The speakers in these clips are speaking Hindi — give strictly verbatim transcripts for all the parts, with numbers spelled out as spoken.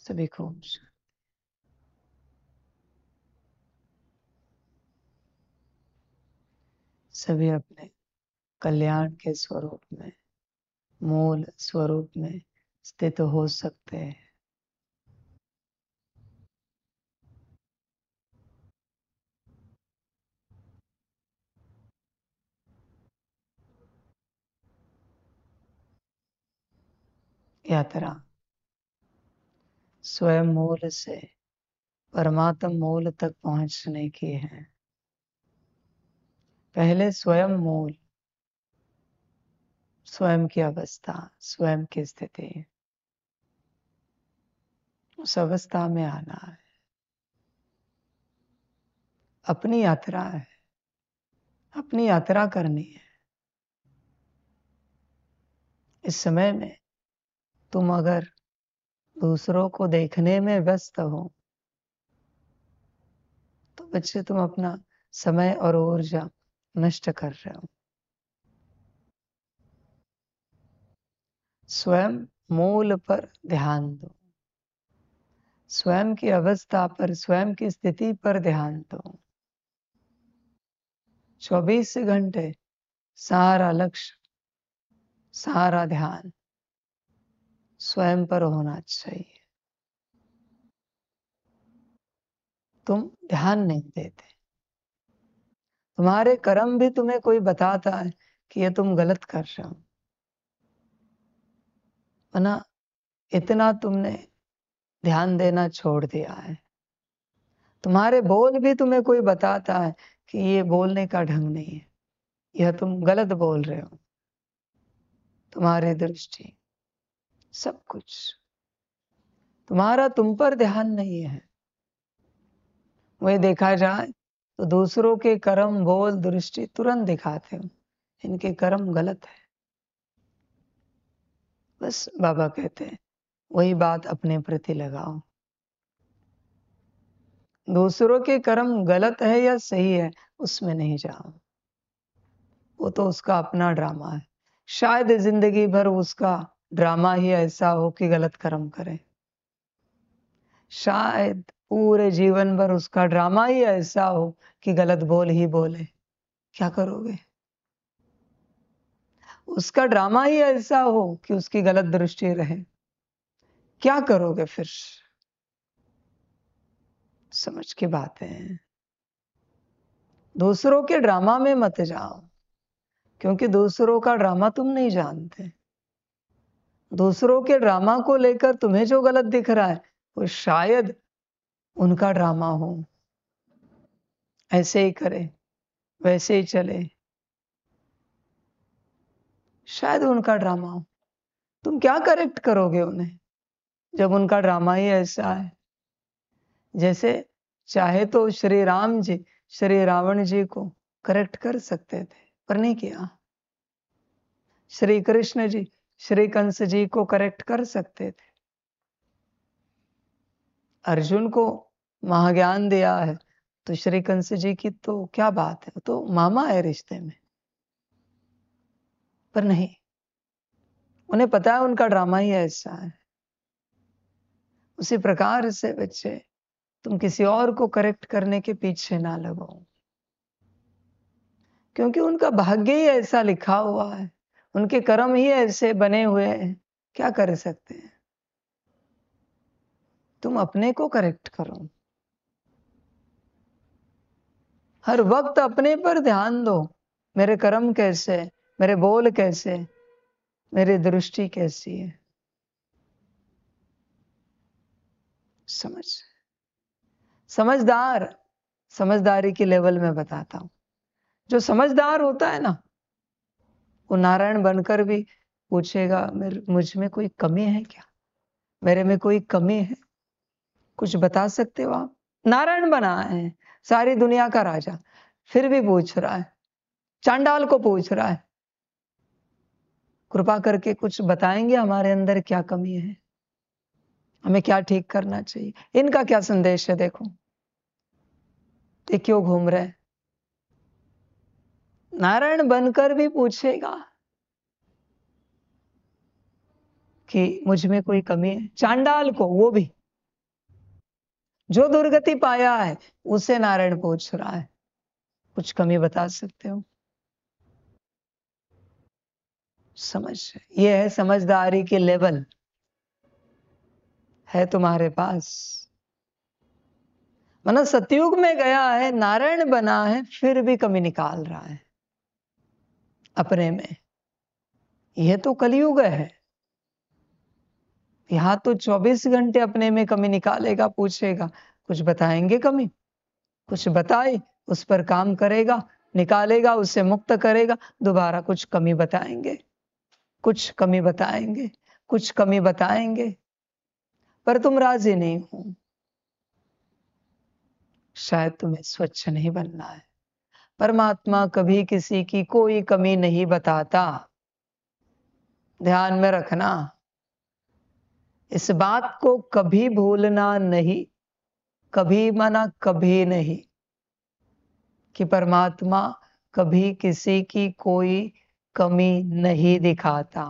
सभी को सभी अपने कल्याण के स्वरूप में, मूल स्वरूप में स्थित हो सकते हैं। यात्रा स्वयं मूल से परमात्म मूल तक पहुंचने की है। पहले स्वयं मूल, स्वयं की अवस्था, स्वयं की स्थिति, उस अवस्था में आना है। अपनी यात्रा है, अपनी यात्रा करनी है। इस समय में तुम अगर दूसरों को देखने में व्यस्त हो तो बच्चे तुम अपना समय और ऊर्जा नष्ट कर रहे हो। स्वयं मूल पर ध्यान दो, स्वयं की अवस्था पर, स्वयं की स्थिति पर ध्यान दो। चौबीस घंटे सारा लक्ष्य, सारा ध्यान स्वयं पर होना चाहिए। तुम ध्यान नहीं देते, तुम्हारे कर्म भी तुम्हें कोई बताता है कि ये तुम गलत कर रहे हो, वरना इतना तुमने ध्यान देना छोड़ दिया है। तुम्हारे बोल भी तुम्हें कोई बताता है कि ये बोलने का ढंग नहीं है, यह तुम गलत बोल रहे हो। तुम्हारी दृष्टि, सब कुछ, तुम्हारा तुम पर ध्यान नहीं है। वही देखा जाए तो दूसरों के कर्म, बोल, दृष्टि तुरंत दिखाते हो इनके कर्म गलत है। बस बाबा कहते हैं वही बात अपने प्रति लगाओ। दूसरों के कर्म गलत है या सही है उसमें नहीं जाओ, वो तो उसका अपना ड्रामा है। शायद जिंदगी भर उसका ड्रामा ही ऐसा हो कि गलत कर्म करे, शायद पूरे जीवन भर उसका ड्रामा ही ऐसा हो कि गलत बोल ही बोले। क्या करोगे? उसका ड्रामा ही ऐसा हो कि उसकी गलत दृष्टि रहे, क्या करोगे फिर? समझ की बात है। दूसरों के ड्रामा में मत जाओ, क्योंकि दूसरों का ड्रामा तुम नहीं जानते। दूसरों के ड्रामा को लेकर तुम्हें जो गलत दिख रहा है वो शायद उनका ड्रामा हो। ऐसे ही करे, वैसे ही चले, शायद उनका ड्रामा हो। तुम क्या करेक्ट करोगे उन्हें जब उनका ड्रामा ही ऐसा है? जैसे चाहे तो श्री राम जी श्री रावण जी को करेक्ट कर सकते थे, पर नहीं किया। श्री कृष्ण जी श्री कंस जी को करेक्ट कर सकते थे। अर्जुन को महाज्ञान दिया है तो श्री कंस जी की तो क्या बात है, तो मामा है रिश्ते में, पर नहीं, उन्हें पता है उनका ड्रामा ही ऐसा है। उसी प्रकार से बच्चे तुम किसी और को करेक्ट करने के पीछे ना लगो, क्योंकि उनका भाग्य ही ऐसा लिखा हुआ है, उनके कर्म ही ऐसे बने हुए हैं। क्या कर सकते हैं? तुम अपने को करेक्ट करो, हर वक्त अपने पर ध्यान दो। मेरे कर्म कैसे, मेरे बोल कैसे, मेरी दृष्टि कैसी है। समझ समझदार, समझदारी की लेवल में बताता हूं। जो समझदार होता है ना, वो नारायण बनकर भी पूछेगा मेरे मुझ में कोई कमी है क्या, मेरे में कोई कमी है, कुछ बता सकते हो आप? नारायण बना है, सारी दुनिया का राजा, फिर भी पूछ रहा है, चांडाल को पूछ रहा है, कृपा करके कुछ बताएंगे हमारे अंदर क्या कमी है, हमें क्या ठीक करना चाहिए। इनका क्या संदेश है? देखो ये क्यों घूम रहे हैं। नारायण बनकर भी पूछेगा कि मुझ में कोई कमी है, चांडाल को, वो भी जो दुर्गति पाया है उसे नारायण पूछ रहा है, कुछ कमी बता सकते हो? समझ, ये है समझदारी की लेवल है तुम्हारे पास। मतलब सतयुग में गया है, नारायण बना है, फिर भी कमी निकाल रहा है अपने में। यह तो कलयुग है। यहां तो चौबीस घंटे अपने में कमी निकालेगा, पूछेगा, कुछ बताएंगे कमी? कुछ बताए, उस पर काम करेगा, निकालेगा, उससे मुक्त करेगा, दोबारा कुछ कमी बताएंगे, कुछ कमी बताएंगे, कुछ कमी बताएंगे, पर तुम राजी नहीं हो। शायद तुम्हें स्वच्छ नहीं बनना है। परमात्मा कभी किसी की कोई कमी नहीं बताता, ध्यान में रखना। इस बात को कभी भूलना नहीं, कभी माना कभी नहीं, कि परमात्मा कभी किसी की कोई कमी नहीं दिखाता।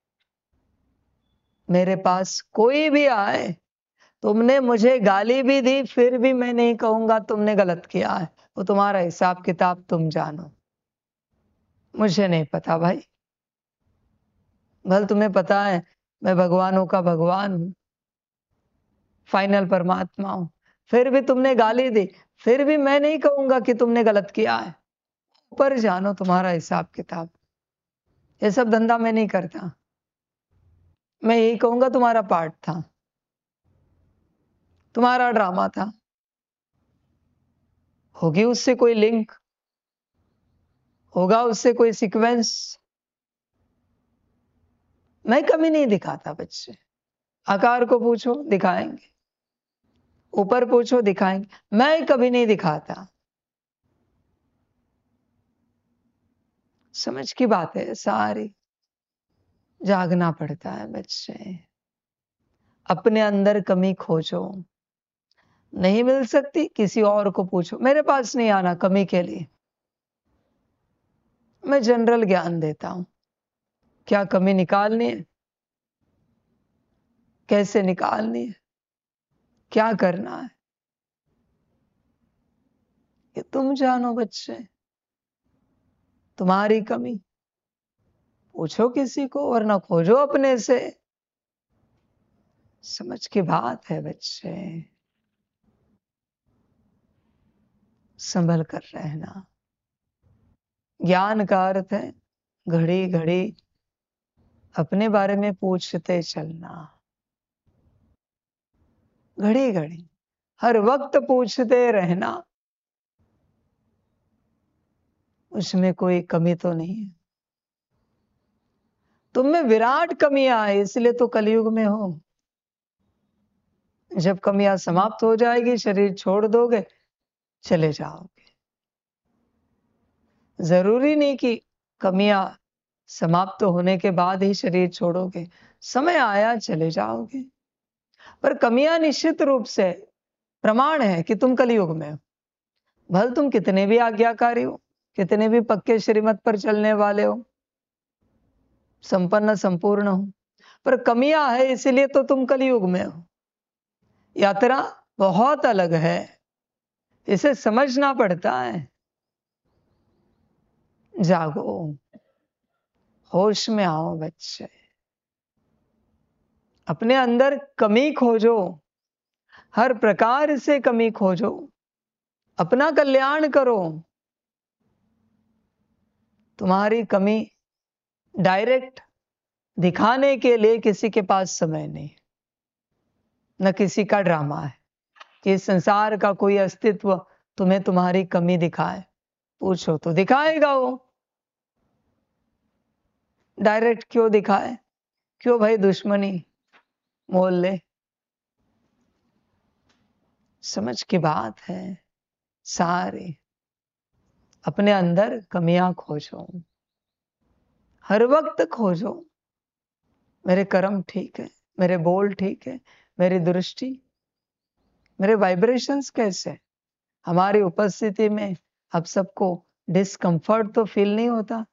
मेरे पास कोई भी आए, तुमने मुझे गाली भी दी, फिर भी मैं नहीं कहूंगा तुमने गलत किया है। वो तुम्हारा हिसाब किताब तुम जानो, मुझे नहीं पता भाई। भल तुम्हें पता है मैं भगवानों का भगवान हूं, फाइनल परमात्मा हूं, फिर भी तुमने गाली दी, फिर भी मैं नहीं कहूंगा कि तुमने गलत किया है। ऊपर जानो तुम्हारा हिसाब किताब। ये सब धंधा मैं नहीं करता। मैं यही कहूंगा तुम्हारा पार्ट था, तुम्हारा ड्रामा था, होगी उससे कोई लिंक, होगा उससे कोई सीक्वेंस। मैं कमी नहीं दिखाता बच्चे। आकार को पूछो दिखाएंगे, ऊपर पूछो दिखाएंगे, मैं कभी नहीं दिखाता। समझ की बात है सारी। जागना पड़ता है बच्चे। अपने अंदर कमी खोजो, नहीं मिल सकती किसी और को पूछो। मेरे पास नहीं आना कमी के लिए, मैं जनरल ज्ञान देता हूं। क्या कमी निकालनी है, कैसे निकालनी है, क्या करना है, ये तुम जानो बच्चे। तुम्हारी कमी पूछो किसी को, वरना खोजो अपने से। समझ की बात है बच्चे। संभल कर रहना। ज्ञान का अर्थ है घड़ी घड़ी अपने बारे में पूछते चलना। घड़ी घड़ी हर वक्त पूछते रहना, उसमें कोई कमी तो नहीं है। तुम में विराट कमियां है, इसलिए तो कलयुग में हो। जब कमियां समाप्त हो जाएगी, शरीर छोड़ दोगे, चले जाओगे। जरूरी नहीं कि कमियां समाप्त होने के बाद ही शरीर छोड़ोगे, समय आया चले जाओगे। पर कमियां निश्चित रूप से प्रमाण है कि तुम कलयुग में हो। भल तुम कितने भी आज्ञाकारी हो, कितने भी पक्के श्रीमत पर चलने वाले हो, संपन्न संपूर्ण हो, पर कमियां है, इसीलिए तो तुम कलयुग में हो। यात्रा बहुत अलग है, इसे समझना पड़ता है। जागो, होश में आओ बच्चे। अपने अंदर कमी खोजो, हर प्रकार से कमी खोजो, अपना कल्याण करो। तुम्हारी कमी डायरेक्ट दिखाने के लिए किसी के पास समय नहीं, न किसी का ड्रामा है कि संसार का कोई अस्तित्व तुम्हें तुम्हारी कमी दिखाए। पूछो तो दिखाएगा वो। डायरेक्ट क्यों दिखाए? क्यों भाई दुश्मनी मोल ले? समझ की बात है सारी। अपने अंदर कमियां खोजो, हर वक्त खोजो। मेरे कर्म ठीक है, मेरे बोल ठीक है, मेरी दृष्टि, मेरे वाइब्रेशंस कैसे? हमारी उपस्थिति में अब सबको डिस्कंफर्ट तो फील नहीं होता?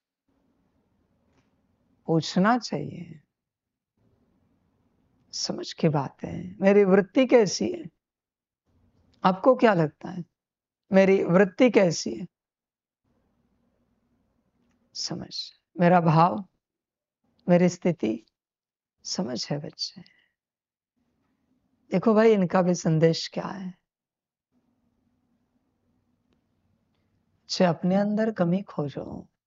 पूछना चाहिए। समझ की बात है। मेरी वृत्ति कैसी है? आपको क्या लगता है मेरी वृत्ति कैसी है? समझ, मेरा भाव, मेरी स्थिति समझ है बच्चे। देखो भाई, इनका भी संदेश क्या है? बच्चे अपने अंदर कमी खोजो।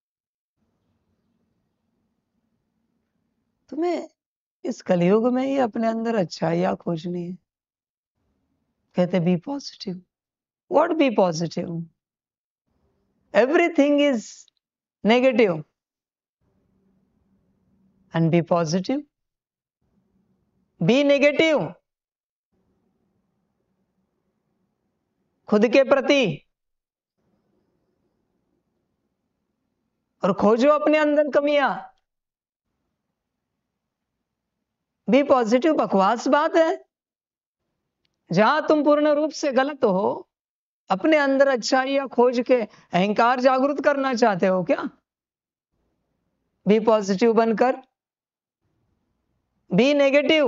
तुम्हें इस कलयुग में ही अपने अंदर अच्छाइयां खोजनी है। कहते be positive. What be positive? Everything is negative and be positive. Be negative खुद के प्रति और खोजो अपने अंदर कमियां। बी पॉजिटिव बकवास बात है। जहां तुम पूर्ण रूप से गलत हो, अपने अंदर अच्छाइयां खोज के अहंकार जागृत करना चाहते हो क्या? बी पॉजिटिव बनकर बी नेगेटिव।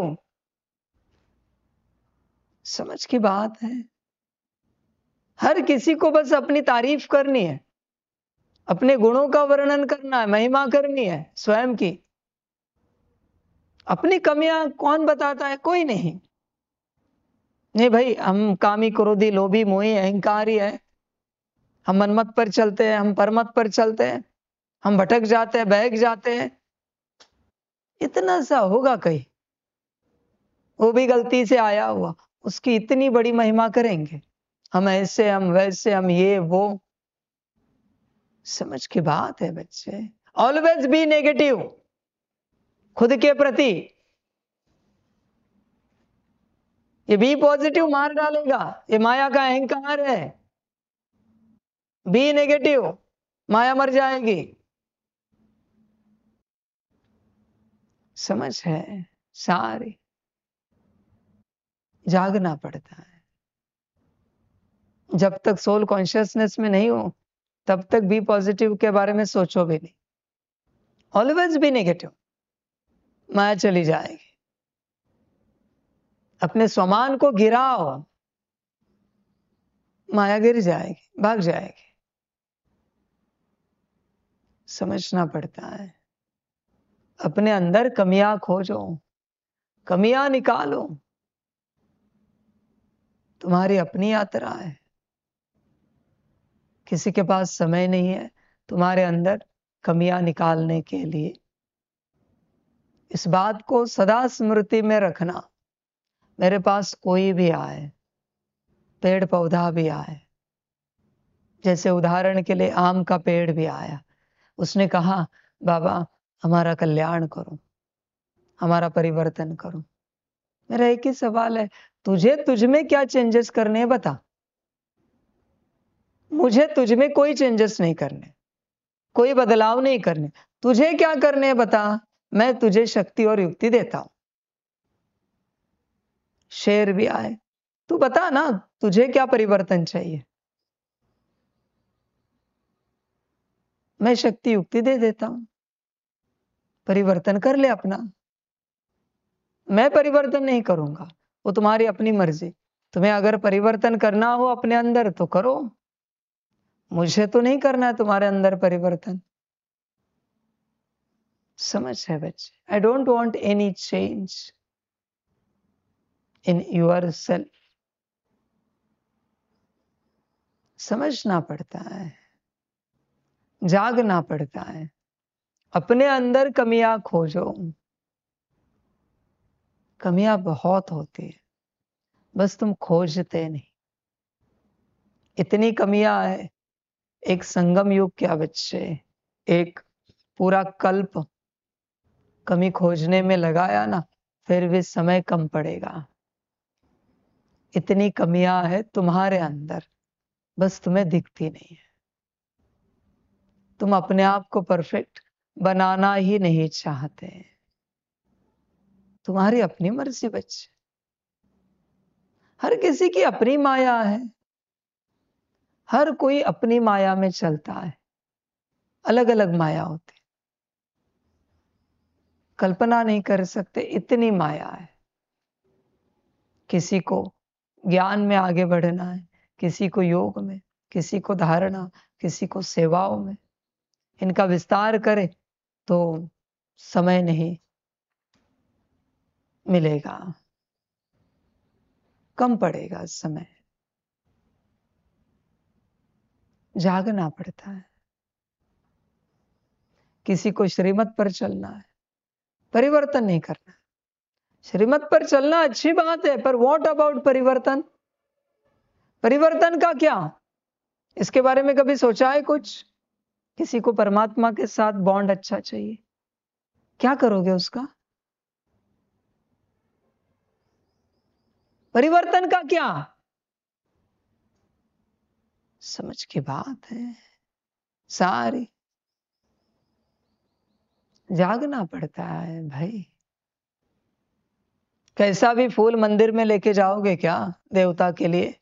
समझ की बात है। हर किसी को बस अपनी तारीफ करनी है, अपने गुणों का वर्णन करना है, महिमा करनी है स्वयं की। अपनी कमियां कौन बताता है? कोई नहीं। नहीं भाई, हम कामी, क्रोधी, लोभी, मोही, अहंकारी है। हम मनमत पर चलते हैं, हम परमत पर चलते हैं, हम भटक जाते हैं, बहक जाते हैं। इतना सा होगा कहीं, वो भी गलती से आया हुआ, उसकी इतनी बड़ी महिमा करेंगे, हम ऐसे, हम वैसे, हम ये वो। समझ की बात है बच्चे। ऑलवेज बी नेगेटिव खुद के प्रति। ये बी पॉजिटिव मार डालेगा, ये माया का अहंकार है। बी नेगेटिव, माया मर जाएगी। समझ है सारी। जागना पड़ता है। जब तक सोल कॉन्शियसनेस में नहीं हो, तब तक बी पॉजिटिव के बारे में सोचो भी नहीं। ऑलवेज बी नेगेटिव, माया चली जाएगी। अपने स्वमान को गिराओ, माया गिर जाएगी, भाग जाएगी। समझना पड़ता है। अपने अंदर कमियां खोजो, कमियां निकालो। तुम्हारी अपनी यात्रा है। किसी के पास समय नहीं है तुम्हारे अंदर कमियां निकालने के लिए। इस बात को सदा स्मृति में रखना। मेरे पास कोई भी आए, पेड़ पौधा भी आए, जैसे उदाहरण के लिए आम का पेड़ भी आया, उसने कहा बाबा हमारा कल्याण करो, हमारा परिवर्तन करो। मेरा एक ही सवाल है, तुझे तुझ में क्या चेंजेस करने हैं बता। मुझे तुझ में कोई चेंजेस नहीं करने, कोई बदलाव नहीं करने। तुझे क्या करने हैं बता, मैं तुझे शक्ति और युक्ति देता हूं। शेर भी आए, तू बता ना तुझे क्या परिवर्तन चाहिए, मैं शक्ति युक्ति दे देता हूं। परिवर्तन कर ले अपना। मैं परिवर्तन नहीं करूंगा, वो तुम्हारी अपनी मर्जी। तुम्हें अगर परिवर्तन करना हो अपने अंदर तो करो, मुझे तो नहीं करना है तुम्हारे अंदर परिवर्तन। समझ है बच्चे। I don't want any change in yourself. समझना पड़ता है, जागना पड़ता है। अपने अंदर कमियां खोजो। कमियां बहुत होती है, बस तुम खोजते नहीं। इतनी कमियां है, एक संगम युग क्या बच्चे, एक पूरा कल्प कमी खोजने में लगाया ना, फिर भी समय कम पड़ेगा। इतनी कमियां है तुम्हारे अंदर, बस तुम्हें दिखती नहीं है। तुम अपने आप को परफेक्ट बनाना ही नहीं चाहते। तुम्हारी अपनी मर्जी बच्चे। हर किसी की अपनी माया है, हर कोई अपनी माया में चलता है। अलग अलग माया होती, कल्पना नहीं कर सकते, इतनी माया है। किसी को ज्ञान में आगे बढ़ना है, किसी को योग में, किसी को धारणा, किसी को सेवाओं में। इनका विस्तार करे तो समय नहीं मिलेगा, कम पड़ेगा समय। जागना पड़ता है। किसी को श्रीमत पर चलना है, परिवर्तन नहीं करना। श्रीमत पर चलना अच्छी बात है, पर व्हाट अबाउट परिवर्तन? परिवर्तन का क्या? इसके बारे में कभी सोचा है कुछ? किसी को परमात्मा के साथ बॉन्ड अच्छा चाहिए, क्या करोगे उसका? परिवर्तन का क्या? समझ की बात है सारी। जागना पड़ता है भाई। कैसा भी फूल मंदिर में लेके जाओगे क्या देवता के लिए?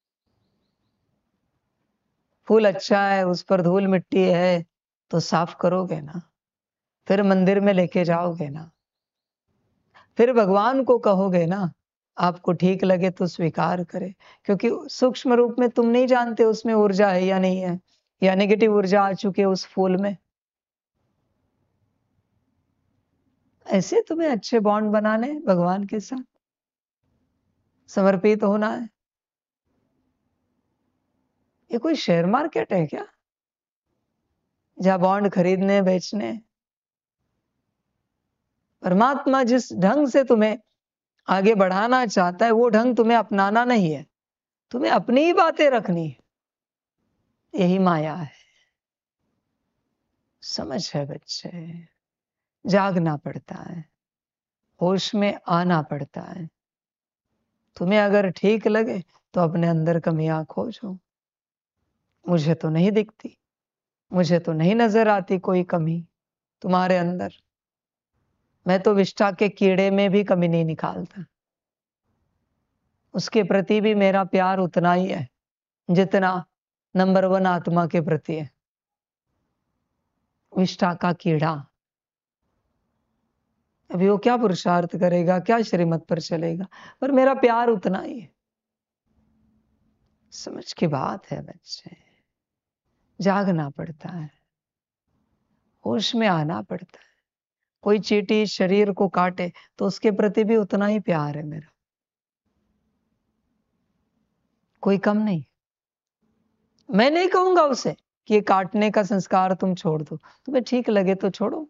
फूल अच्छा है, उस पर धूल मिट्टी है तो साफ करोगे ना, फिर मंदिर में लेके जाओगे ना, फिर भगवान को कहोगे ना आपको ठीक लगे तो स्वीकार करे, क्योंकि सूक्ष्म रूप में तुम नहीं जानते उसमें ऊर्जा है या नहीं है, या नेगेटिव ऊर्जा आ चुकी है उस फूल में। ऐसे तुम्हें अच्छे बॉन्ड बनाने भगवान के साथ, समर्पित होना है। ये कोई शेयर मार्केट है क्या जहां बॉन्ड खरीदने बेचने? परमात्मा जिस ढंग से तुम्हें आगे बढ़ाना चाहता है वो ढंग तुम्हें अपनाना नहीं है, तुम्हें अपनी ही बातें रखनी है। यही माया है। समझ है बच्चे? जागना पड़ता है, होश में आना पड़ता है। तुम्हें अगर ठीक लगे तो अपने अंदर कमियां खोजो। मुझे तो नहीं दिखती, मुझे तो नहीं नजर आती कोई कमी तुम्हारे अंदर। मैं तो विष्ठा के कीड़े में भी कमी नहीं निकालता। उसके प्रति भी मेरा प्यार उतना ही है जितना नंबर वन आत्मा के प्रति है। विष्ठा का कीड़ा अभी वो क्या पुरुषार्थ करेगा, क्या श्रीमत पर चलेगा, पर मेरा प्यार उतना ही है। समझ की बात है बच्चे। जागना पड़ता है, होश में आना पड़ता है। कोई चींटी शरीर को काटे तो उसके प्रति भी उतना ही प्यार है मेरा, कोई कम नहीं। मैं नहीं कहूंगा उसे कि ये काटने का संस्कार तुम छोड़ दो, तुम्हें ठीक लगे तो छोड़ो।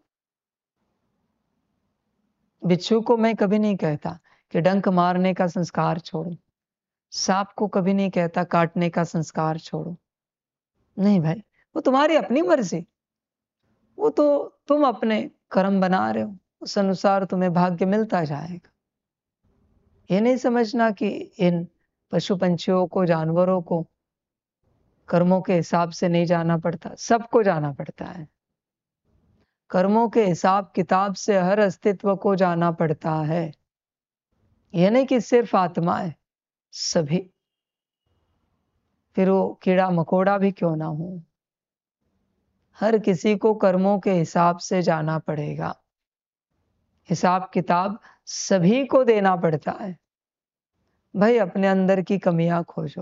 बिच्छू को मैं कभी नहीं कहता कि डंक मारने का संस्कार छोड़ो। सांप को कभी नहीं कहता काटने का संस्कार छोड़ो। नहीं भाई, वो तुम्हारी अपनी मर्जी। वो तो तुम अपने कर्म बना रहे हो, उस अनुसार तुम्हें भाग्य मिलता जाएगा। ये नहीं समझना कि इन पशु पंछियों को, जानवरों को कर्मों के हिसाब से नहीं जाना पड़ता, सबको जाना पड़ता है। कर्मों के हिसाब किताब से हर अस्तित्व को जाना पड़ता है। यह नहीं कि सिर्फ आत्मा है, सभी, फिर वो कीड़ा मकोड़ा भी क्यों ना हो। हर किसी को कर्मों के हिसाब से जाना पड़ेगा। हिसाब किताब सभी को देना पड़ता है। भाई अपने अंदर की कमियां खोजो।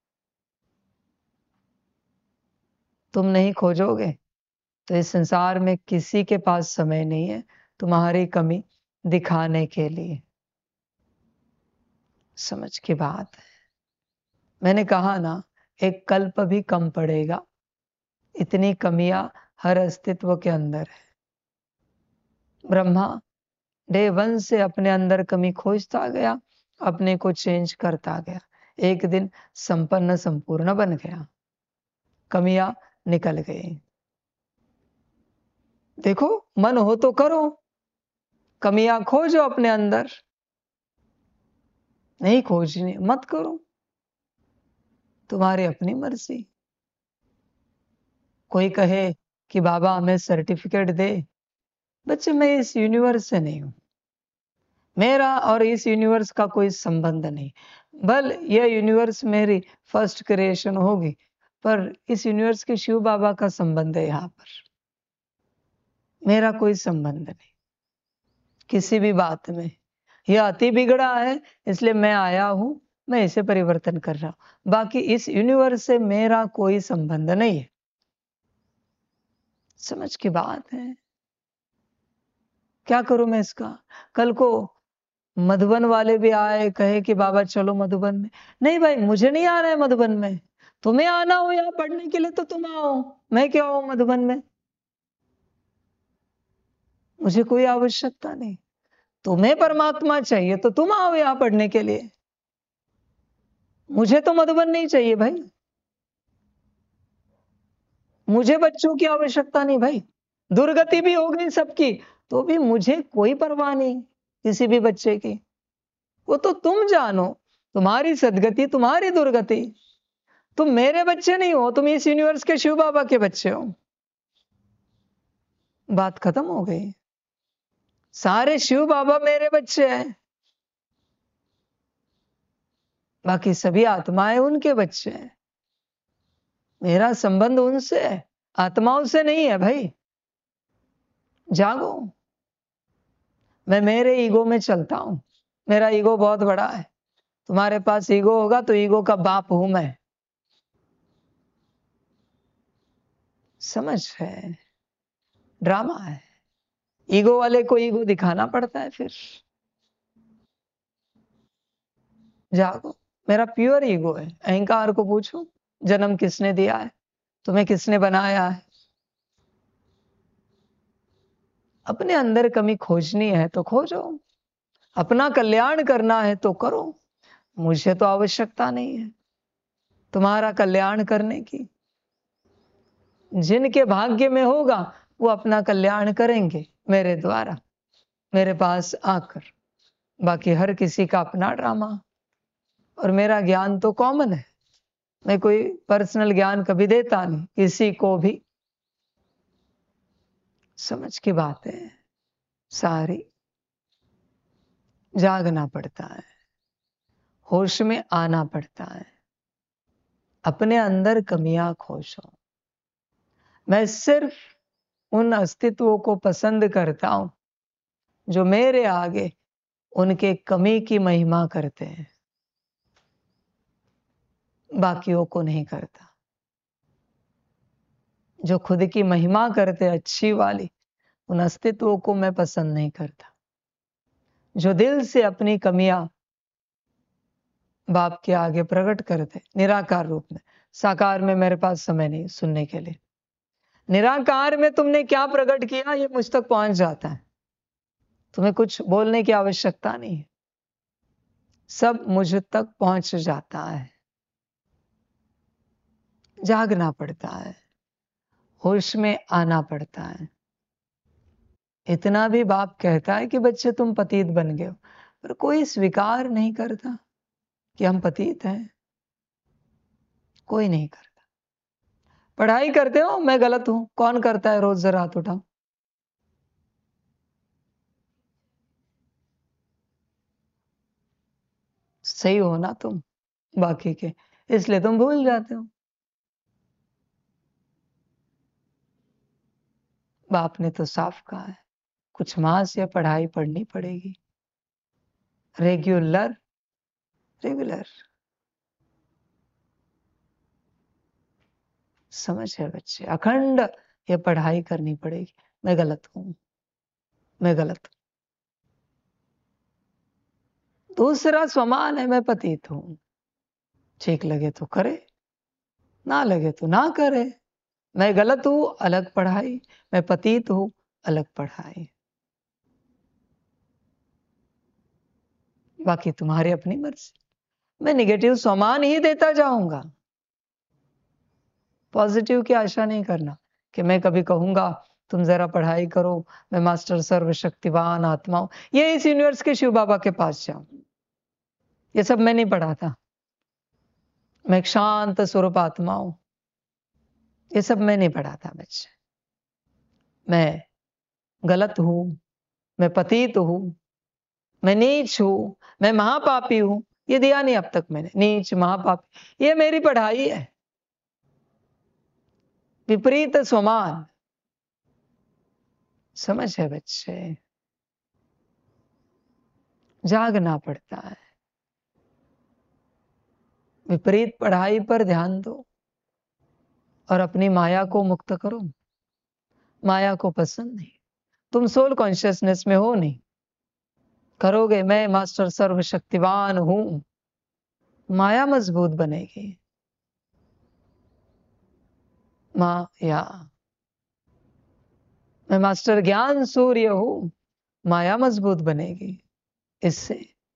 तुम नहीं खोजोगे तो इस संसार में किसी के पास समय नहीं है तुम्हारी कमी दिखाने के लिए। समझ की बात है। मैंने कहा ना, एक कल्प भी कम पड़ेगा, इतनी कमियां हर अस्तित्व के अंदर है। ब्रह्मा डे वन से अपने अंदर कमी खोजता गया, अपने को चेंज करता गया, एक दिन संपन्न संपूर्ण बन गया, कमियां निकल गई। देखो, मन हो तो करो, कमियां खोजो अपने अंदर, नहीं खोजनी मत करो, तुम्हारी अपनी मर्जी। कोई कहे कि बाबा हमें सर्टिफिकेट दे, बच्चे मैं इस यूनिवर्स से नहीं हूं, मेरा और इस यूनिवर्स का कोई संबंध नहीं। बल यह यूनिवर्स मेरी फर्स्ट क्रिएशन होगी, पर इस यूनिवर्स के शिव बाबा का संबंध है यहां पर, मेरा कोई संबंध नहीं किसी भी बात में। यह अति बिगड़ा है इसलिए मैं आया हूं मैं इसे परिवर्तन कर रहा हूं, बाकी इस यूनिवर्स से मेरा कोई संबंध नहीं है। समझ की बात है। क्या करूं मैं इसका? कल को मधुबन वाले भी आए, कहे कि बाबा चलो मधुबन में। नहीं भाई, मुझे नहीं आ रहा है मधुबन में। तुम्हें आना हो यहाँ पढ़ने के लिए तो तुम आओ, मैं क्यों आऊं मधुबन में? मुझे कोई आवश्यकता नहीं। तुम्हें परमात्मा चाहिए तो तुम आओ यहाँ पढ़ने के लिए, मुझे तो मधुबन नहीं चाहिए भाई। मुझे बच्चों की आवश्यकता नहीं भाई। दुर्गति भी हो गई सबकी, तो भी मुझे कोई परवाह नहीं किसी भी बच्चे की। वो तो तुम जानो, तुम्हारी सदगति, तुम्हारी दुर्गति। तुम मेरे बच्चे नहीं हो, तुम इस यूनिवर्स के शिव बाबा के बच्चे हो। बात खत्म हो गई। सारे शिव बाबा मेरे बच्चे हैं, बाकी सभी आत्माएं उनके बच्चे हैं। मेरा संबंध उनसे है, आत्माओं से नहीं है भाई। जागो। मैं मेरे ईगो में चलता हूं, मेरा ईगो बहुत बड़ा है। तुम्हारे पास ईगो होगा तो ईगो का बाप हूं मैं। समझ है? ड्रामा है। ईगो वाले को ईगो दिखाना पड़ता है फिर। जागो। मेरा प्योर ईगो है। अहंकार को पूछो, जन्म किसने दिया है, तुम्हें किसने बनाया है? अपने अंदर कमी खोजनी है तो खोजो, अपना कल्याण करना है तो करो। मुझे तो आवश्यकता नहीं है तुम्हारा कल्याण करने की। जिनके भाग्य में होगा वो अपना कल्याण करेंगे मेरे द्वारा, मेरे पास आकर। बाकी हर किसी का अपना ड्रामा। और मेरा ज्ञान तो कॉमन है, मैं कोई पर्सनल ज्ञान कभी देता नहीं किसी को भी। समझ की बात है सारी। जागना पड़ता है, होश में आना पड़ता है, अपने अंदर कमियां खोजो। मैं सिर्फ उन अस्तित्वों को पसंद करता हूं जो मेरे आगे उनके कमी की महिमा करते हैं, बाकियों को नहीं करता। जो खुद की महिमा करते अच्छी वाली, उन अस्तित्वों को मैं पसंद नहीं करता। जो दिल से अपनी कमियां बाप के आगे प्रकट करते निराकार रूप में। साकार में मेरे पास समय नहीं सुनने के लिए। निराकार में तुमने क्या प्रकट किया ये मुझ तक पहुंच जाता है, तुम्हें कुछ बोलने की आवश्यकता नहीं है, सब मुझ तक पहुंच जाता है। जागना पड़ता है, होश में आना पड़ता है। इतना भी बाप कहता है कि बच्चे तुम पतित बन गए हो, पर कोई स्वीकार नहीं करता कि हम पतित हैं। कोई नहीं करता। पढ़ाई करते हो, मैं गलत हूं, कौन करता है रोज? जरा हाथ उठाओ। सही हो ना तुम बाकी के, इसलिए तुम भूल जाते हो। बाप ने तो साफ कहा है, कुछ मास या पढ़ाई पढ़नी पड़ेगी। रेगुलर रेगुलर समझ है बच्चे, अखंड ये पढ़ाई करनी पड़ेगी। मैं गलत हूं, मैं गलत हूं। दूसरा स्वमान है, मैं पतित हूं। ठीक लगे तो करे, ना लगे तो ना करे। मैं गलत हूं, अलग पढ़ाई। मैं पतित हूं, अलग पढ़ाई। बाकी तुम्हारी अपनी मर्जी। मैं निगेटिव स्वमान ही देता जाऊंगा, पॉजिटिव की आशा नहीं करना कि मैं कभी कहूंगा तुम जरा पढ़ाई करो, मैं मास्टर सर्वशक्तिवान आत्मा हूं, ये इस यूनिवर्स के शिव बाबा के पास जाऊं। ये सब मैं नहीं पढ़ाता। मैं एक शांत स्वरूप आत्मा हूं, ये सब मैं नहीं पढ़ाता बच्चे। मैं गलत हूं, मैं पतित हूं, मैं नीच हूं, मैं महापापी हूं, ये दिया नहीं अब तक मैंने। नीच महापापी ये मेरी पढ़ाई है। विपरीत स्वमान। समझ है बच्चे? जागना पड़ता है। विपरीत पढ़ाई पर ध्यान दो और अपनी माया को मुक्त करो। माया को पसंद नहीं, तुम सोल कॉन्शियसनेस में हो नहीं। करोगे मैं मास्टर सर्वशक्तिवान हूं, माया मजबूत बनेगी। माया, मैं मास्टर ज्ञान सूर्य हूं, माया मजबूत बनेगी। इससे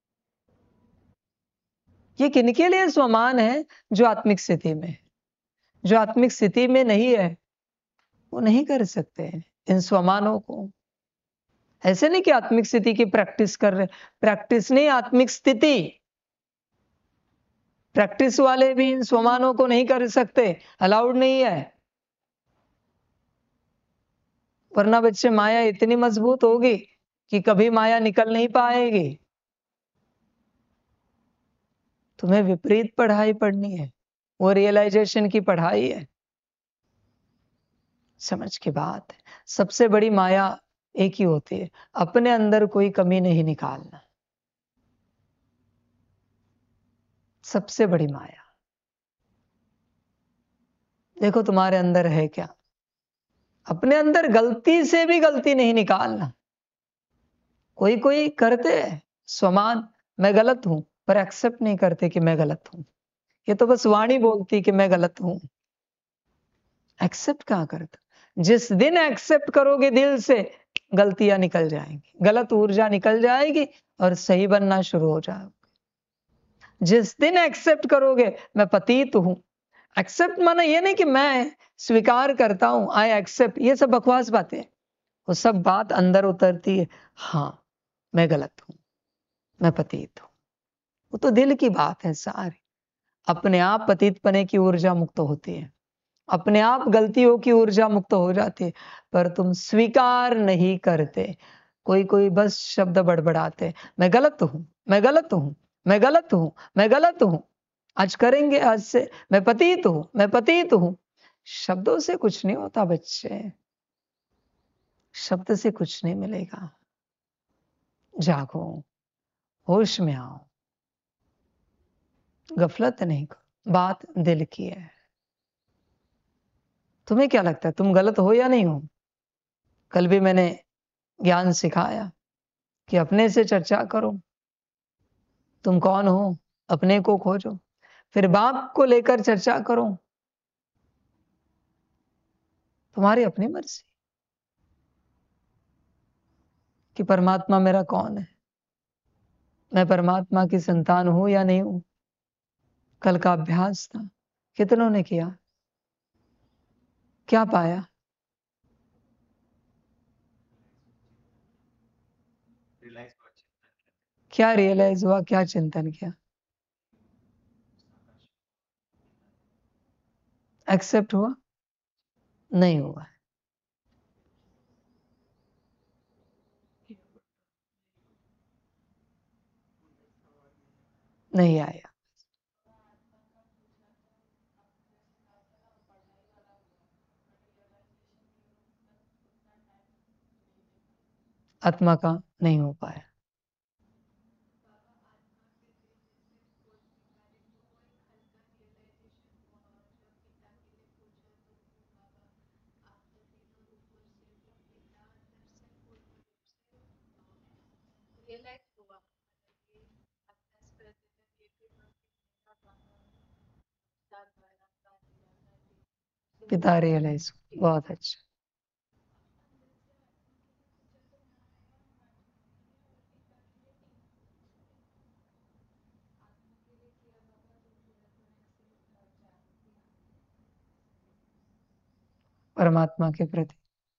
ये किनके लिए स्वमान है? जो आत्मिक स्थिति में, जो आत्मिक स्थिति में नहीं है वो नहीं कर सकते इन स्वमानों को। ऐसे नहीं कि आत्मिक स्थिति की प्रैक्टिस कर रहे, प्रैक्टिस नहीं, आत्मिक स्थिति। प्रैक्टिस वाले भी इन स्वमानों को नहीं कर सकते, अलाउड नहीं है। वरना बच्चे माया इतनी मजबूत होगी कि कभी माया निकल नहीं पाएगी। तुम्हें विपरीत पढ़ाई पढ़नी है, वो रियलाइजेशन की पढ़ाई है। समझ की बात है। सबसे बड़ी माया एक ही होती है, अपने अंदर कोई कमी नहीं निकालना। सबसे बड़ी माया। देखो तुम्हारे अंदर है क्या, अपने अंदर गलती से भी गलती नहीं निकालना। कोई कोई करते हैं स्वमान, मैं गलत हूं, पर एक्सेप्ट नहीं करते कि मैं गलत हूं। ये तो बस वाणी बोलती कि मैं गलत हूं, एक्सेप्ट कहां करता। जिस दिन एक्सेप्ट करोगे दिल से, गलतियां निकल जाएंगी, गलत ऊर्जा निकल जाएगी और सही बनना शुरू हो जाएगा। जिस दिन एक्सेप्ट करोगे मैं पतित हूं, एक्सेप्ट माना ये नहीं कि मैं स्वीकार करता हूं, आई एक्सेप्ट, ये सब बकवास बातें। वो सब बात अंदर उतरती है, हाँ मैं गलत हूं, मैं पतित हूं। वो तो दिल की बात है सारी। अपने आप पतित पने की ऊर्जा मुक्त होती है, अपने आप गलतियों की ऊर्जा मुक्त हो जाती है, पर तुम स्वीकार नहीं करते। कोई कोई बस शब्द बड़बड़ाते, मैं गलत हूं, मैं गलत हूं, मैं गलत हूं, मैं गलत हूं। आज करेंगे, आज से मैं पतित हूं, मैं पतित हूं। शब्दों से कुछ नहीं होता बच्चे, शब्द से कुछ नहीं मिलेगा। जागो, होश में आओ, गफलत नहीं करो। बात दिल की है। तुम्हें क्या लगता है तुम गलत हो या नहीं हो? कल भी मैंने ज्ञान सिखाया कि अपने से चर्चा करो, तुम कौन हो, अपने को खोजो, फिर बाप को लेकर चर्चा करो। तुम्हारी अपनी मर्जी कि परमात्मा मेरा कौन है, मैं परमात्मा की संतान हूं या नहीं हूं। कल का अभ्यास था, कितनों ने किया, क्या पाया? क्या रियलाइज हुआ, क्या चिंतन किया? एक्सेप्ट हुआ? नहीं हुआ। नहीं आया। आत्मा का नहीं हो पाया। पिता रियलाइज, बहुत अच्छा। परमात्मा के प्रति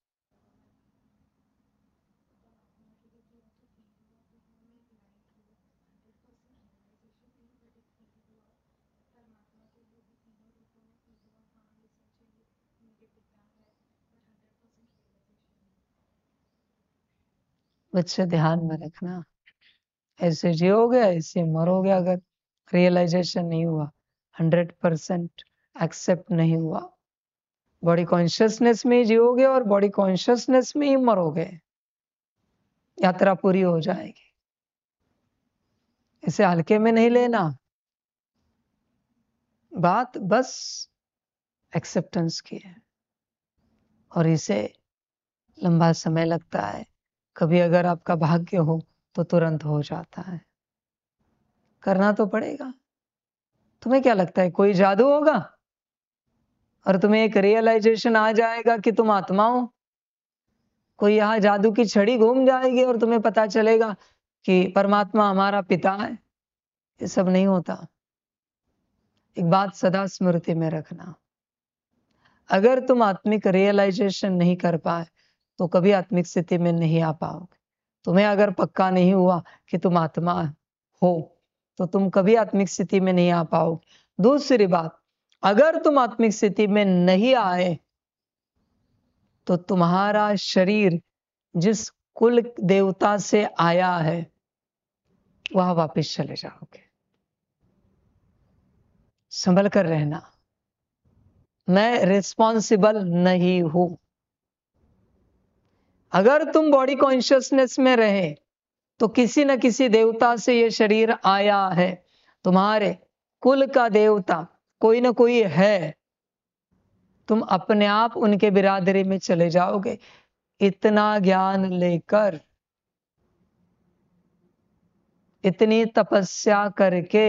बच्चे ध्यान में रखना, ऐसे जियोगे ऐसे मरोगे अगर रियलाइजेशन नहीं हुआ, हंड्रेड परसेंट एक्सेप्ट नहीं हुआ। बॉडी कॉन्शियसनेस में ही जियोगे और बॉडी कॉन्शियसनेस में ही मरोगे। यात्रा पूरी हो जाएगी। इसे हल्के में नहीं लेना। बात बस एक्सेप्टेंस की है, और इसे लंबा समय लगता है। कभी अगर आपका भाग्य हो तो तुरंत हो जाता है। करना तो पड़ेगा। तुम्हें क्या लगता है कोई जादू होगा और तुम्हें एक रियलाइजेशन आ जाएगा कि तुम आत्मा हो? कोई यहाँ जादू की छड़ी घूम जाएगी और तुम्हें पता चलेगा कि परमात्मा हमारा पिता है? ये सब नहीं होता। एक बात सदा स्मृति में रखना, अगर तुम आत्मिक रियलाइजेशन नहीं कर पाए तो कभी आत्मिक स्थिति में नहीं आ पाओगे। तुम्हें अगर पक्का नहीं हुआ कि तुम आत्मा हो तो तुम कभी आत्मिक स्थिति में नहीं आ पाओगे। दूसरी बात, अगर तुम आत्मिक स्थिति में नहीं आए तो तुम्हारा शरीर जिस कुल देवता से आया है वहां वापस चले जाओगे। संभल कर रहना। मैं रिस्पॉन्सिबल नहीं हूं। अगर तुम बॉडी कॉन्शियसनेस में रहे तो किसी न किसी देवता से ये शरीर आया है। तुम्हारे कुल का देवता कोई ना कोई है। तुम अपने आप उनके बिरादरी में चले जाओगे। इतना ज्ञान लेकर, इतनी तपस्या करके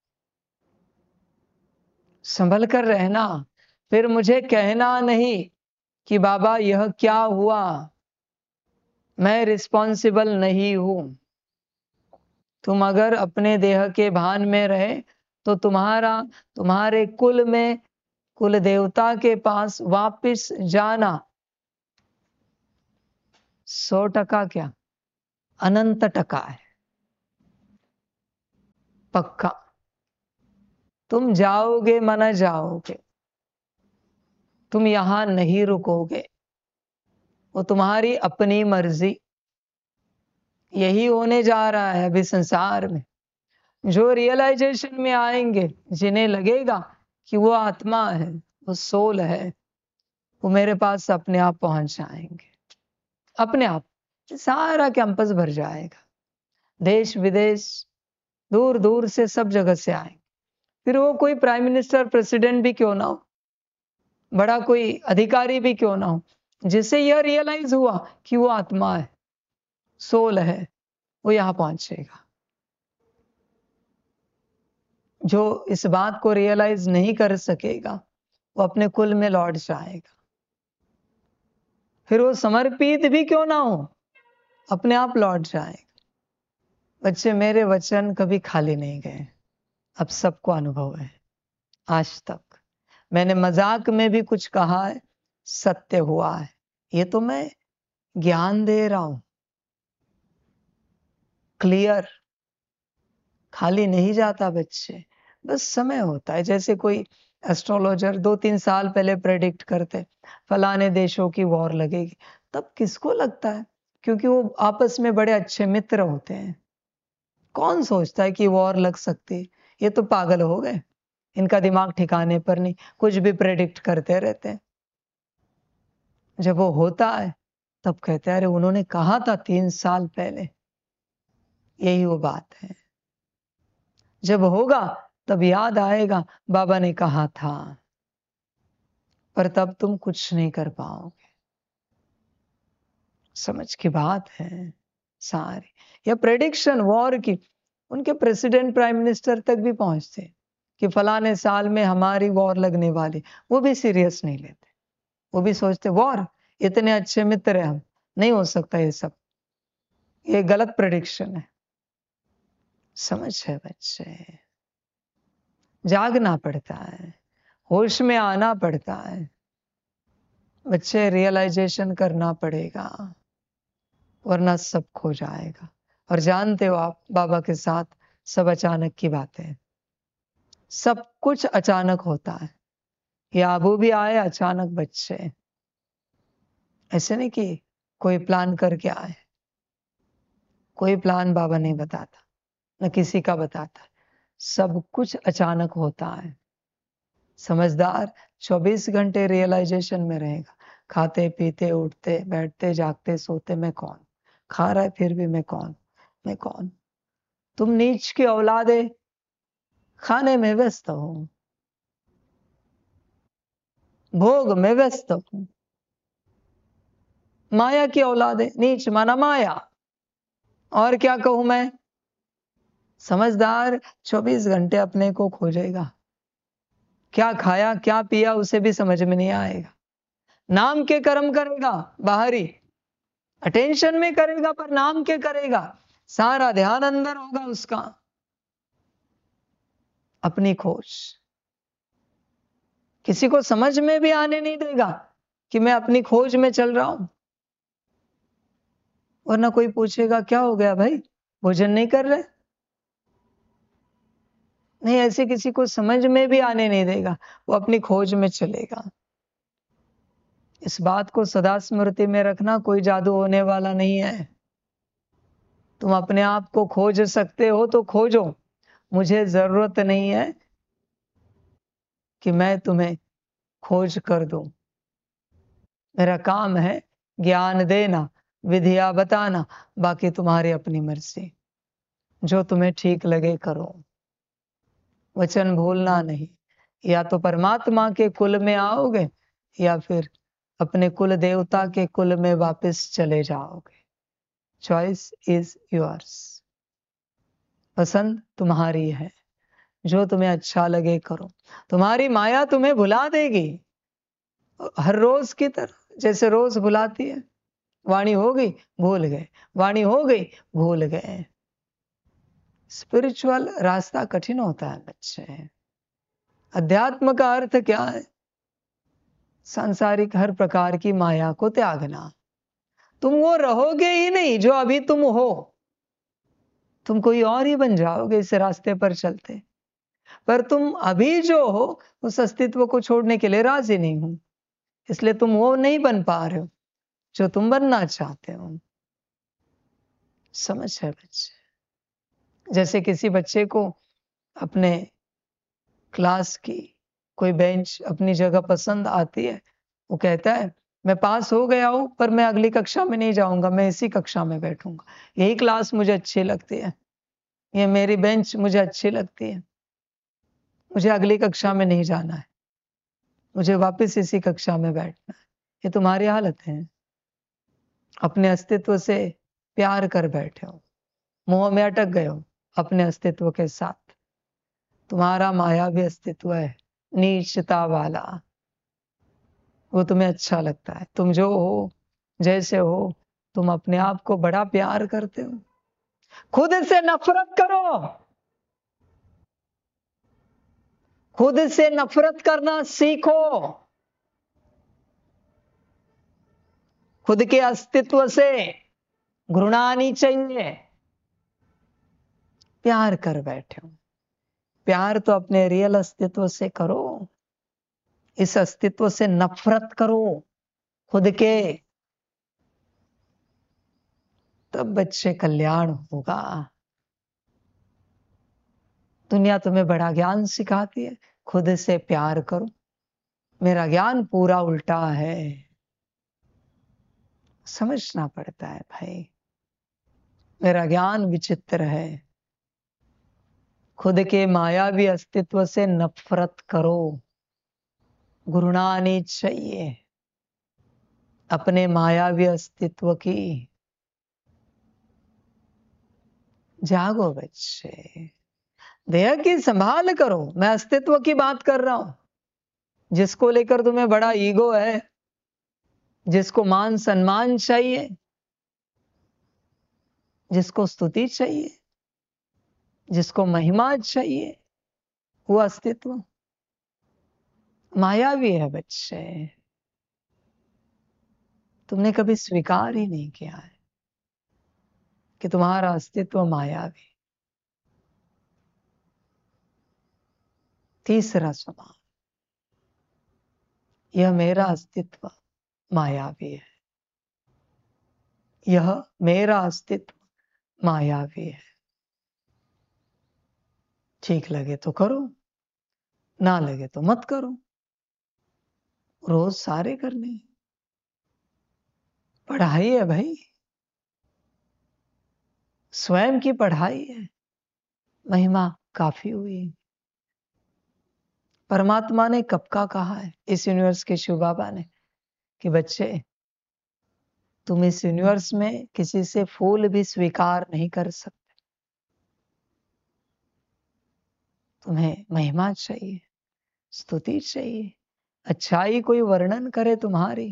संभल कर रहना। फिर मुझे कहना नहीं कि बाबा यह क्या हुआ, मैं रिस्पॉन्सिबल नहीं हूं। तुम अगर अपने देह के भान में रहे तो तुम्हारा तुम्हारे कुल में कुल देवता के पास वापस जाना सौ टका क्या अनंत टका है, पक्का। तुम जाओगे माना जाओगे, तुम यहां नहीं रुकोगे। वो तुम्हारी अपनी मर्जी। यही होने जा रहा है अभी संसार में। जो रियलाइजेशन में आएंगे, जिन्हें लगेगा कि वो आत्मा है, वो सोल है, वो मेरे पास अपने आप पहुंच जाएंगे। अपने आप सारा कैंपस भर जाएगा। देश विदेश दूर दूर से सब जगह से आएंगे। फिर वो कोई प्राइम मिनिस्टर प्रेसिडेंट भी क्यों ना हो, बड़ा कोई अधिकारी भी क्यों ना हो, जिसे यह रियलाइज हुआ कि वो आत्मा है, सोल है, वो यहां पहुंचेगा। जो इस बात को रियलाइज नहीं कर सकेगा वो अपने कुल में लौट जाएगा। फिर वो समर्पित भी क्यों ना हो, अपने आप लौट जाएगा। बच्चे, मेरे वचन कभी खाली नहीं गए। अब सबको अनुभव है। आज तक मैंने मजाक में भी कुछ कहा है, सत्य हुआ है। ये तो मैं ज्ञान दे रहा हूं, क्लियर। खाली नहीं जाता बच्चे, बस समय होता है। जैसे कोई एस्ट्रोलॉजर दो तीन साल पहले प्रेडिक्ट करते फलाने देशों की वॉर लगेगी, तब किसको लगता है? क्योंकि वो आपस में बड़े अच्छे मित्र होते हैं। कौन सोचता है कि वॉर लग सकती? ये तो पागल हो गए, इनका दिमाग ठिकाने पर नहीं, कुछ भी प्रेडिक्ट करते रहते हैं। जब वो होता है तब कहते हैं अरे उन्होंने कहा था तीन साल पहले। यही वो बात है। जब होगा तब याद आएगा बाबा ने कहा था, पर तब तुम कुछ नहीं कर पाओगे। समझ की बात है सारी। या प्रेडिक्शन वॉर की, उनके प्रेसिडेंट प्राइम मिनिस्टर तक भी पहुंचते कि फलाने साल में हमारी वॉर लगने वाली, वो भी सीरियस नहीं लेते। वो भी सोचते वॉर, इतने अच्छे मित्र हैं हम, नहीं हो सकता ये सब, ये गलत प्रेडिक्शन है। समझ है बच्चे, जागना पड़ता है, होश में आना पड़ता है बच्चे, रियलाइजेशन करना पड़ेगा, वरना सब खो जाएगा। और जानते हो आप, बाबा के साथ सब अचानक की बातें, सब कुछ अचानक होता है। ये आबू भी आए अचानक बच्चे, ऐसे नहीं कि कोई प्लान करके आए। कोई प्लान बाबा नहीं बताता, न किसी का बताता, सब कुछ अचानक होता है। समझदार चौबीस घंटे रियलाइजेशन में रहेगा। खाते पीते उठते बैठते जागते सोते मैं कौन, खा रहा है फिर भी मैं कौन, मैं कौन। तुम नीच की औलादे खाने में व्यस्त हो, भोग में व्यस्त हूं, माया की औलाद है, नीच माना माया। और क्या कहूं मैं? समझदार चौबीस घंटे अपने को खोजेगा, क्या खाया क्या पिया उसे भी समझ में नहीं आएगा। नाम के कर्म करेगा, बाहरी अटेंशन में करेगा पर नाम के करेगा, सारा ध्यान अंदर होगा उसका। अपनी खोज किसी को समझ में भी आने नहीं देगा कि मैं अपनी खोज में चल रहा हूं। वरना कोई पूछेगा क्या हो गया भाई, भोजन नहीं कर रहे? नहीं, ऐसे किसी को समझ में भी आने नहीं देगा, वो अपनी खोज में चलेगा। इस बात को सदा स्मृति में रखना, कोई जादू होने वाला नहीं है। तुम अपने आप को खोज सकते हो तो खोजो, मुझे जरूरत नहीं है कि मैं तुम्हें खोज कर दूं। मेरा काम है ज्ञान देना, विधिया बताना, बाकी तुम्हारी अपनी मर्जी, जो तुम्हें ठीक लगे करो। वचन भूलना नहीं, या तो परमात्मा के कुल में आओगे या फिर अपने कुल देवता के कुल में वापस चले जाओगे। Choice is yours. पसंद तुम्हारी है, जो तुम्हें अच्छा लगे करो। तुम्हारी माया तुम्हें भुला देगी, हर रोज की तरह, जैसे रोज भुलाती है। वाणी हो गई भूल गए, वाणी हो गई भूल गए। स्पिरिचुअल रास्ता कठिन होता है बच्चे। अध्यात्म का अर्थ क्या है? सांसारिक हर प्रकार की माया को त्यागना। तुम वो रहोगे ही नहीं जो अभी तुम हो, तुम कोई और ही बन जाओगे इस रास्ते पर चलते। पर तुम अभी जो हो उस अस्तित्व को छोड़ने के लिए राजी नहीं हो, इसलिए तुम वो नहीं बन पा रहे हो जो तुम बनना चाहते हो। समझ है बच्चे? जैसे किसी बच्चे को अपने क्लास की कोई बेंच अपनी जगह पसंद आती है, वो कहता है मैं पास हो गया हूं पर मैं अगली कक्षा में नहीं जाऊंगा, मैं इसी कक्षा में बैठूंगा, यही क्लास मुझे अच्छी लगती है, ये मेरी बेंच मुझे अच्छी लगती है, मुझे अगली कक्षा में नहीं जाना है, मुझे वापस इसी कक्षा में बैठना है। ये तुम्हारी हालत है। अपने अस्तित्व से प्यार कर बैठे हो, मोह में अटक गए हो अपने अस्तित्व के साथ। तुम्हारा मायावी अस्तित्व है नीचता वाला, वो तुम्हें अच्छा लगता है। तुम जो हो जैसे हो, तुम अपने आप को बड़ा प्यार करते हो। खुद से नफरत करो, खुद से नफरत करना सीखो। खुद के अस्तित्व से घृणा नहीं चाहिए। प्यार कर बैठे हो, प्यार तो अपने रियल अस्तित्व से करो, इस अस्तित्व से नफरत करो खुद के, तब बच्चे कल्याण होगा। दुनिया तुम्हें बड़ा ज्ञान सिखाती है, खुद से प्यार करो। मेरा ज्ञान पूरा उल्टा है, समझना पड़ता है भाई। मेरा ज्ञान विचित्र है। खुद के मायावी अस्तित्व से नफरत करो, घृणा नहीं चाहिए अपने मायावी अस्तित्व की। जागो बच्चे, देह की संभाल करो। मैं अस्तित्व की बात कर रहा हूं, जिसको लेकर तुम्हें बड़ा ईगो है, जिसको मान सम्मान चाहिए, जिसको स्तुति चाहिए, जिसको महिमा चाहिए, वो अस्तित्व मायावी है बच्चे। तुमने कभी स्वीकार ही नहीं किया है कि तुम्हारा अस्तित्व मायावी। तीसरा सवाल, यह मेरा अस्तित्व मायावी है, यह मेरा अस्तित्व मायावी है। ठीक लगे तो करो, ना लगे तो मत करो। रोज सारे करने, पढ़ाई है भाई, स्वयं की पढ़ाई है। महिमा काफी हुई, परमात्मा ने कब का कहा है, इस यूनिवर्स के शिव बाबा ने, कि बच्चे तुम इस यूनिवर्स में किसी से फूल भी स्वीकार नहीं कर सकते, तुम्हें महिमा चाहिए, स्तुति चाहिए, अच्छाई कोई वर्णन करे तुम्हारी।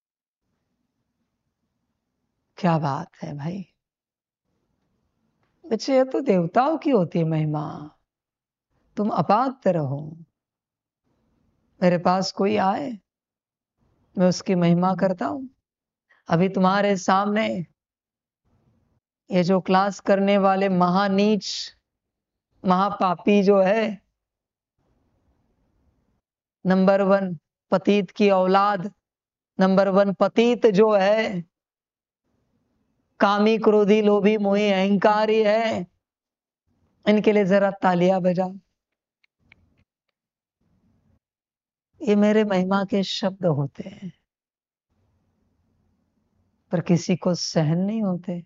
क्या बात है भाई बच्चे, ये तो देवताओं की होती है महिमा। तुम अपात्र रहो, मेरे पास कोई आए, मैं उसकी महिमा करता हूं। अभी तुम्हारे सामने ये जो क्लास करने वाले महानीच महापापी जो है, नंबर वन पतित की औलाद, नंबर वन पतित जो है, कामी क्रोधी लोभी मोही अहंकारी है, इनके लिए जरा तालियां बजाओ। ये मेरे महिमा के शब्द होते हैं, पर किसी को सहन नहीं होते।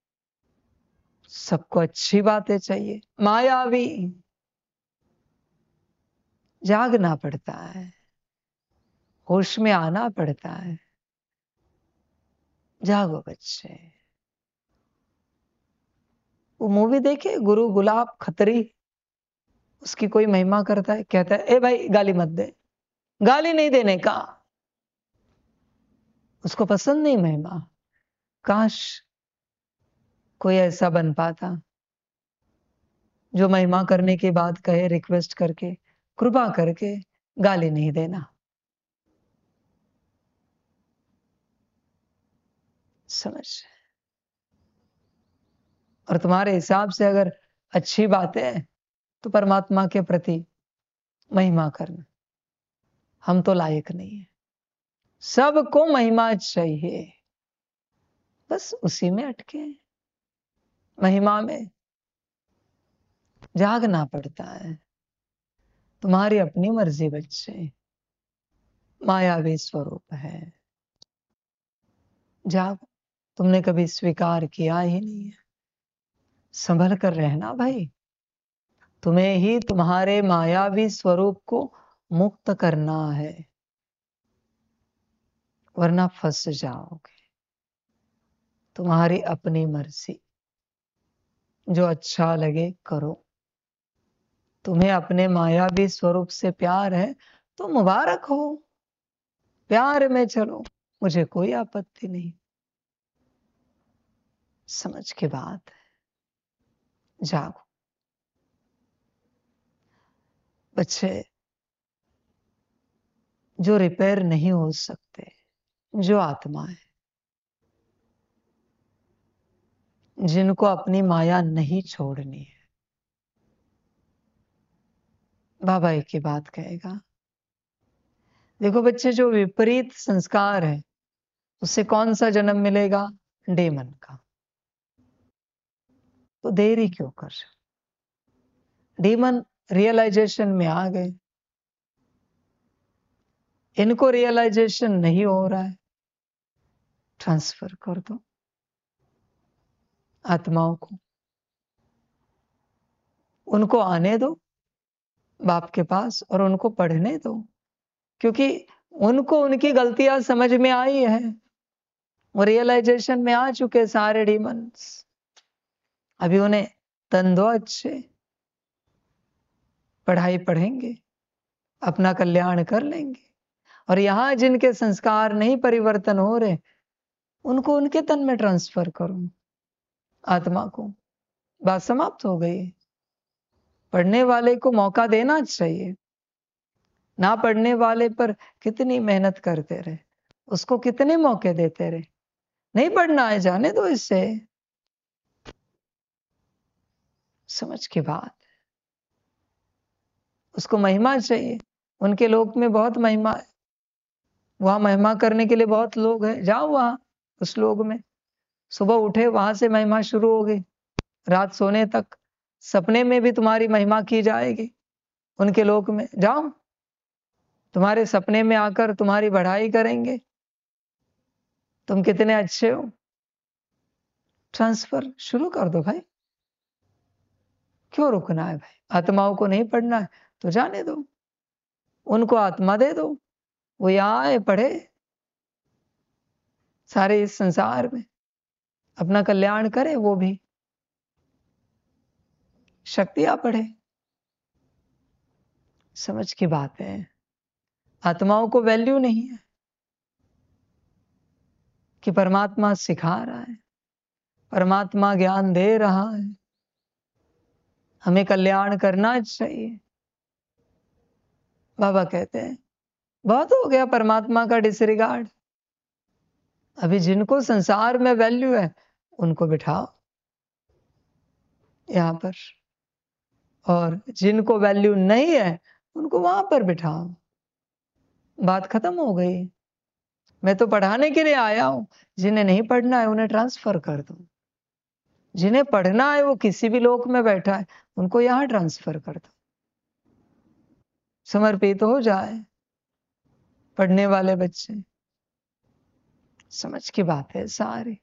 सबको अच्छी बातें चाहिए, मायावी। जागना पड़ता है, होश में आना पड़ता है। जागो बच्चे। वो मूवी देखे गुरु गुलाब खत्री, उसकी कोई महिमा करता है, कहता है ए भाई गाली मत दे, गाली नहीं देने का, उसको पसंद नहीं महिमा। काश कोई ऐसा बन पाता जो महिमा करने के बाद कहे रिक्वेस्ट करके, कृपा करके गाली नहीं देना। समझ। और तुम्हारे हिसाब से अगर अच्छी बात है तो परमात्मा के प्रति महिमा करना। हम तो लायक नहीं है, सबको महिमा चाहिए, बस उसी में अटके, महिमा में जागना पड़ता है। तुम्हारी अपनी मर्जी बच्चे, मायावी स्वरूप है, जाग। तुमने कभी स्वीकार किया ही नहीं है। संभल कर रहना भाई, तुम्हें ही तुम्हारे मायावी स्वरूप को मुक्त करना है, वरना फंस जाओगे। तुम्हारी अपनी मर्जी, जो अच्छा लगे करो। तुम्हें अपने मायावी स्वरूप से प्यार है तो मुबारक हो, प्यार में चलो, मुझे कोई आपत्ति नहीं। समझ के बात है, जागो बच्चे। जो रिपेयर नहीं हो सकते, जो आत्मा है, जिनको अपनी माया नहीं छोड़नी है, बाबा एक ही बात कहेगा। देखो बच्चे, जो विपरीत संस्कार है उससे कौन सा जन्म मिलेगा? डेमन का। तो देरी क्यों कर? डेमन रियलाइजेशन में आ गए, इनको रियलाइजेशन नहीं हो रहा है, ट्रांसफर कर दो आत्माओं को, उनको आने दो बाप के पास और उनको पढ़ने दो, क्योंकि उनको उनकी गलतियां समझ में आई है, वो रियलाइजेशन में आ चुके सारे डीमंस। अभी उन्हें तन दो अच्छे, पढ़ाई पढ़ेंगे, अपना कल्याण कर लेंगे। और यहां जिनके संस्कार नहीं परिवर्तन हो रहे, उनको उनके तन में ट्रांसफर करो आत्मा को, बात समाप्त हो गई। पढ़ने वाले को मौका देना चाहिए, ना पढ़ने वाले पर कितनी मेहनत करते रहे, उसको कितने मौके देते रहे। नहीं पढ़ना है, जाने दो इससे। समझ की बात, उसको महिमा चाहिए। उनके लोक में बहुत महिमा है, वहां महिमा करने के लिए बहुत लोग हैं, जाओ वहां उस लोक में। सुबह उठे वहां से महिमा शुरू हो गई, रात सोने तक सपने में भी तुम्हारी महिमा की जाएगी। उनके लोक में जाओ, तुम्हारे सपने में आकर तुम्हारी बढ़ाई करेंगे, तुम कितने अच्छे हो। ट्रांसफर शुरू कर दो भाई, क्यों रुकना है भाई? आत्माओं को नहीं पढ़ना है तो जाने दो। उनको आत्मा दे दो, वो यहाँ आए पढ़े, सारे इस संसार में अपना कल्याण करे, वो भी शक्तियां पढ़े। समझ की बात है। आत्माओं को वैल्यू नहीं है कि परमात्मा सिखा रहा है, परमात्मा ज्ञान दे रहा है, हमें कल्याण करना चाहिए। बाबा कहते हैं बहुत हो गया परमात्मा का डिसरिगार्ड। अभी जिनको संसार में वैल्यू है उनको बिठाओ यहां पर, और जिनको वैल्यू नहीं है उनको वहां पर बिठाओ। बात खत्म हो गई। मैं तो पढ़ाने के लिए आया हूं, जिन्हें नहीं पढ़ना है उन्हें ट्रांसफर कर दो, जिन्हें पढ़ना है वो किसी भी लोक में बैठा है उनको यहां ट्रांसफर कर दो, समर्पित हो जाए पढ़ने वाले बच्चे। समझ की बात है, सारी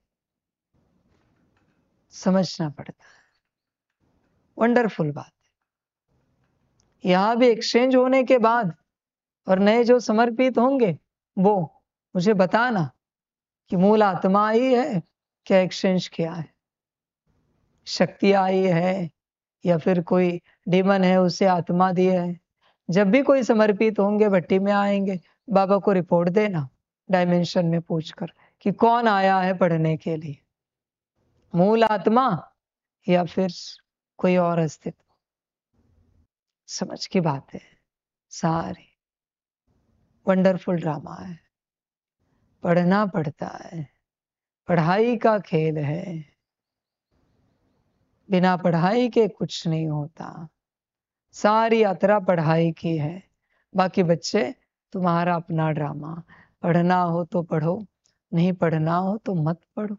समझना पड़ता है। वंडरफुल बात है। यहां भी एक्सचेंज होने के बाद और नए जो समर्पित होंगे वो मुझे बताना कि मूल आत्मा आई है क्या, एक्सचेंज किया है, शक्ति आई है या फिर कोई डीमन है उसे आत्मा दी है। जब भी कोई समर्पित होंगे भट्टी में आएंगे, बाबा को रिपोर्ट देना डायमेंशन में पूछकर कि कौन आया है पढ़ने के लिए, मूल आत्मा या फिर कोई और अस्तित्व। समझ की बात है। सारी वंडरफुल ड्रामा है, पढ़ना पड़ता है, पढ़ाई का खेल है, बिना पढ़ाई के कुछ नहीं होता। सारी यात्रा पढ़ाई की है। बाकी बच्चे तुम्हारा अपना ड्रामा, पढ़ना हो तो पढ़ो, नहीं पढ़ना हो तो मत पढ़ो,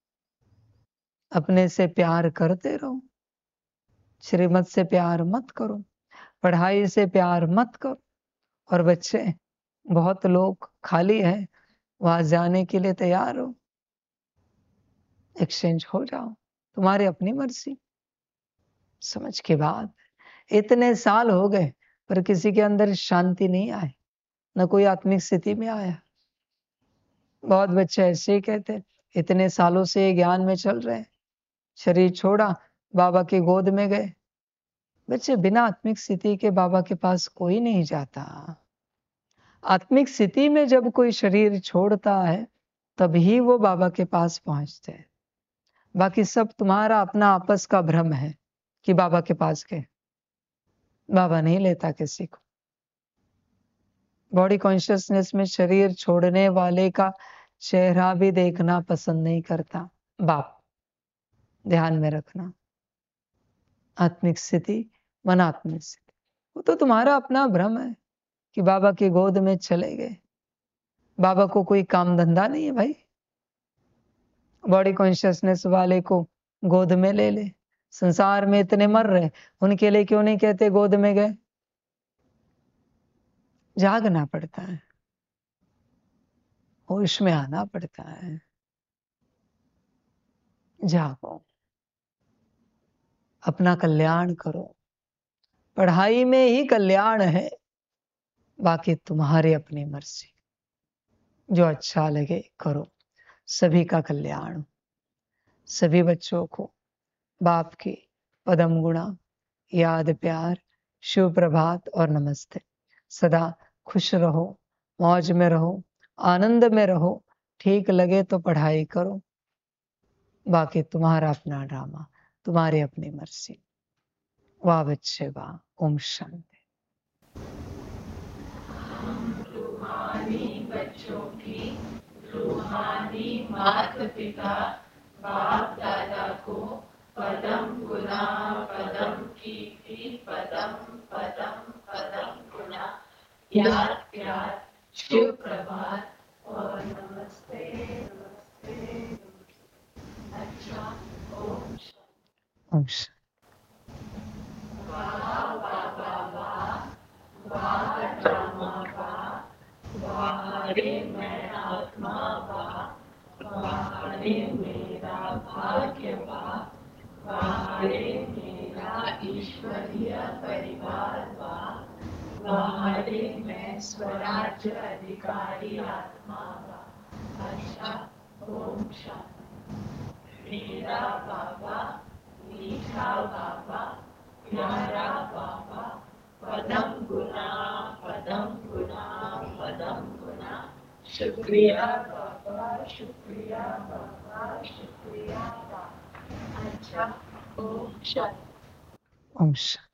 अपने से प्यार करते रहो, श्रीमत से प्यार मत करो, पढ़ाई से प्यार मत करो। और बच्चे बहुत लोग खाली है, वहां जाने के लिए तैयार हो, एक्सचेंज हो जाओ, तुम्हारी अपनी मर्जी। समझ के बाद इतने साल हो गए पर किसी के अंदर शांति नहीं आई, न कोई आत्मिक स्थिति में आया। बहुत बच्चे ऐसे ही कहते इतने सालों से ज्ञान में चल रहे, शरीर छोड़ा बाबा की गोद में गए। बच्चे बिना आत्मिक स्थिति के बाबा के पास कोई नहीं जाता। आत्मिक स्थिति में जब कोई शरीर छोड़ता है तभी वो बाबा के पास पहुंचते हैं। बाकी सब तुम्हारा अपना आपस का भ्रम है कि बाबा के पास गए। बाबा नहीं लेता किसी को। बॉडी कॉन्शियसनेस में शरीर छोड़ने वाले का चेहरा भी देखना पसंद नहीं करता बाप, ध्यान में रखना। आत्मिक स्थिति, मनात्मिक स्थिति, वो तो तुम्हारा अपना भ्रम है कि बाबा की गोद में चले गए। बाबा को कोई काम धंधा नहीं है भाई, बॉडी कॉन्शियसनेस वाले को गोद में ले ले। संसार में इतने मर रहे, उनके लिए क्यों नहीं कहते गोद में गए? जागना पड़ता है, होश में आना पड़ता है। जागो, अपना कल्याण करो। पढ़ाई में ही कल्याण है, बाकी तुम्हारी अपनी मर्जी, जो अच्छा लगे करो। सभी का कल्याण, सभी बच्चों को बाप की पदम गुणा, याद, प्यार, शुभ प्रभात और नमस्ते। सदा खुश रहो, मौज में रहो, आनंद में रहो। ठीक लगे तो पढ़ाई करो, बाकी तुम्हारा अपना ड्रामा, तुम्हारी अपनी मर्जी। वाह बच्चे वाह। ओम शांति। रूहानी बच्चों की रूहानी माता पिता बाप दादा को पदम गुना पदम की भी पदम पदम पदम गुना याद प्यार शुभ प्रभात और नमस्ते नमस्ते। अच्छा, ओम ओम शांति। वाह वाह वाह वाह वाह ड्रामा वाह वाह रे मैं आत्मा वाह वाह रे मेरा भाग्य वाह वाह रे मेरा ईश्वरीय परिवार वाह बाहरे मैं स्वराज्य अधिकारी आत्मा बा। अच्छा, ओम शांति। मेरा बाबा मीठा बाबा, प्यारा बाबा, पदम गुना पदम गुना पदम गुना। शुक्रिया बाबा, शुक्रिया बाबा, शुक्रिया बाबा। अच्छा, ओम शांति। ओम शांति।